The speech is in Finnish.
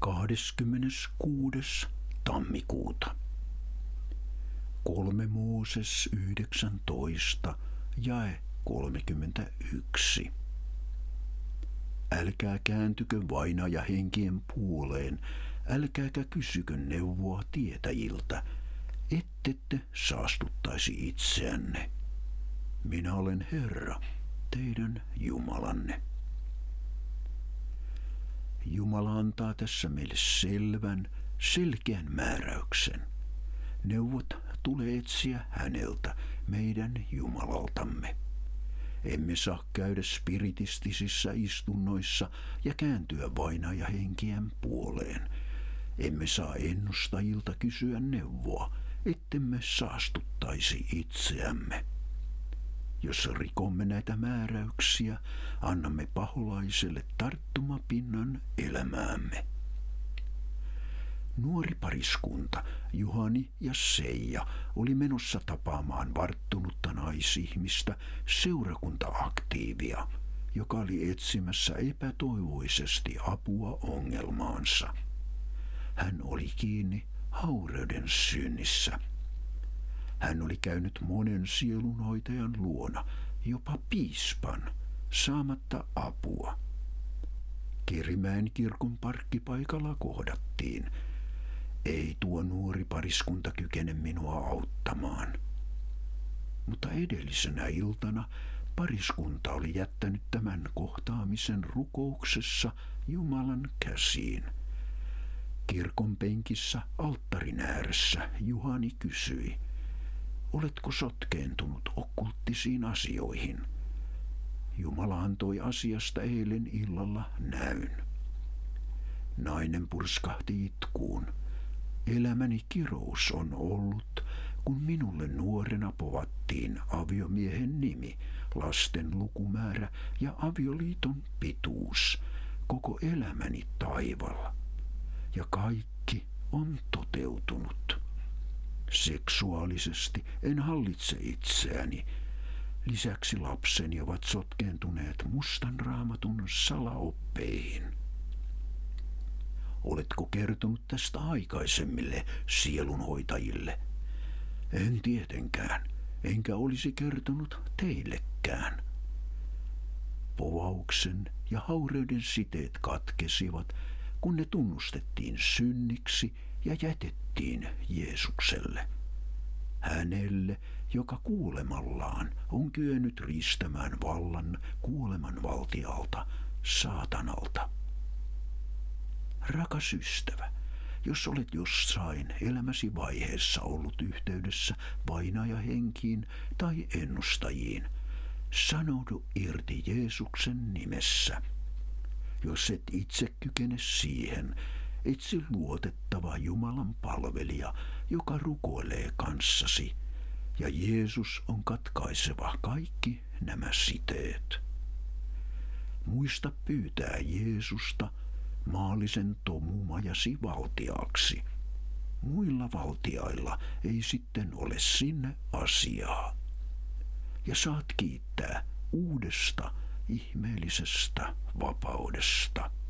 26. tammikuuta. 3 Mooses 19, jae 31. Älkää kääntykö vainajahenkien puoleen, älkääkä kysykö neuvoa tietäjiltä, ettette saastuttaisi itseänne. Minä olen Herra, teidän Jumalanne. Jumala antaa tässä meille selkeän määräyksen. Neuvot tulee etsiä häneltä, meidän Jumalaltamme. Emme saa käydä spiritistisissä istunnoissa ja kääntyä vainajahenkien puoleen. Emme saa ennustajilta kysyä neuvoa, ettemme saastuttaisi itseämme. Jos rikomme näitä määräyksiä, annamme paholaiselle tarttumapinnan elämäämme. Nuori pariskunta, Juhani ja Seija, oli menossa tapaamaan varttunutta naisihmistä, seurakunta-aktiivia, joka oli etsimässä epätoivoisesti apua ongelmaansa. Hän oli kiinni haureuden synnissä. Hän oli käynyt monen sielunhoitajan luona, jopa piispan, saamatta apua. Kerimäen kirkon parkkipaikalla kohdattiin. Ei tuo nuori pariskunta kykene minua auttamaan. Mutta edellisenä iltana pariskunta oli jättänyt tämän kohtaamisen rukouksessa Jumalan käsiin. Kirkon penkissä alttarin ääressä Juhani kysyi, oletko sotkeentunut okkulttisiin asioihin? Jumala antoi asiasta eilen illalla näyn. Nainen purskahti itkuun. Elämäni kirous on ollut, kun minulle nuorena povattiin aviomiehen nimi, lasten lukumäärä ja avioliiton pituus, koko elämäni taivalla. Ja kaikki on toteutunut. Seksuaalisesti en hallitse itseäni. Lisäksi lapseni ovat sotkeentuneet mustan raamatun salaoppeihin. Oletko kertonut tästä aikaisemmille sielunhoitajille? En tietenkään, enkä olisi kertonut teillekään. Povauksen ja haureuden siteet katkesivat, kun ne tunnustettiin synniksi ja jätettiin Jeesukselle. Hänelle, joka kuolemallaan on kyennyt riistämään vallan kuoleman valtialta, saatanalta. Rakas ystävä, jos olet jossain elämäsi vaiheessa ollut yhteydessä vainajahenkiin tai ennustajiin, sanoudu irti Jeesuksen nimessä. Jos et itse kykene siihen, etsi luotettava Jumalan palvelija, joka rukoilee kanssasi, ja Jeesus on katkaiseva kaikki nämä siteet. Muista pyytää Jeesusta maallisen tomumajasi valtiaaksi. Muilla valtiailla ei sitten ole sinne asiaa. Ja saat kiittää uudesta ihmeellisestä vapaudesta.